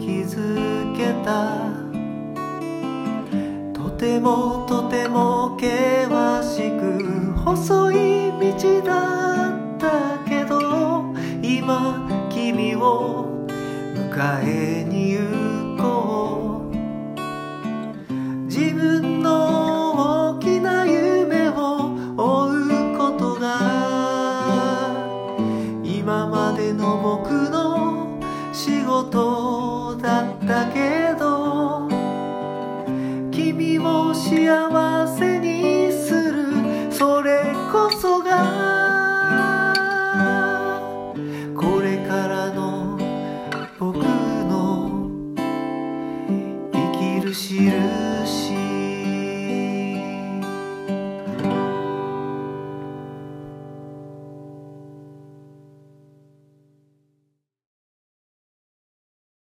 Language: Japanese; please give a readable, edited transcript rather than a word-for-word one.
気づけた。とてもとても険しく細い道だったけど、今君を迎えに行こう。自分の大きな夢を追うことが今までの僕の仕事だったけど、君を幸せにするそれこそがこれからの僕の生きる印。